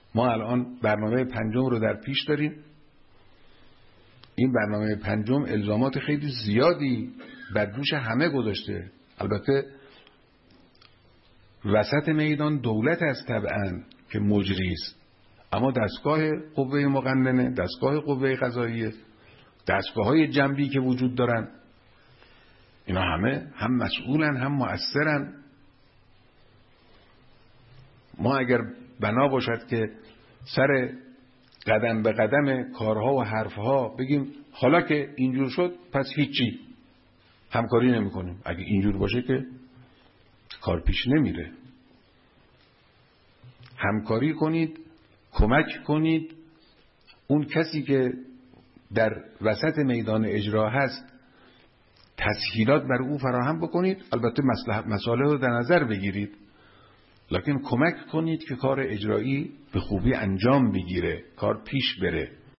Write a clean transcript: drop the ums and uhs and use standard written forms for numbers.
ما الان برنامه 5 رو در پیش داریم. این برنامه 5 الزامات خیلی زیادی بر دوش همه گذاشته. البته وسط میدان دولت است طبعا که مجری است، اما دستگاه قوه مقننه، دستگاه قوه قضاییه، دستگاه‌های جنبی که وجود دارن، اینا همه هم مسئولن هم مؤثرن. ما اگر بنا باشد که سر قدم به قدم کارها و حرفها بگیم حالا که اینجور شد پس هیچی، همکاری نمی کنیم، اگه اینجور باشه که کار پیش نمیره. همکاری کنید، کمک کنید، اون کسی که در وسط میدان اجرا هست تسهیلات بر او فراهم بکنید. البته مسائل رو در نظر بگیرید، لکن کمک کنید که کار اجرایی به خوبی انجام بگیره، کار پیش بره.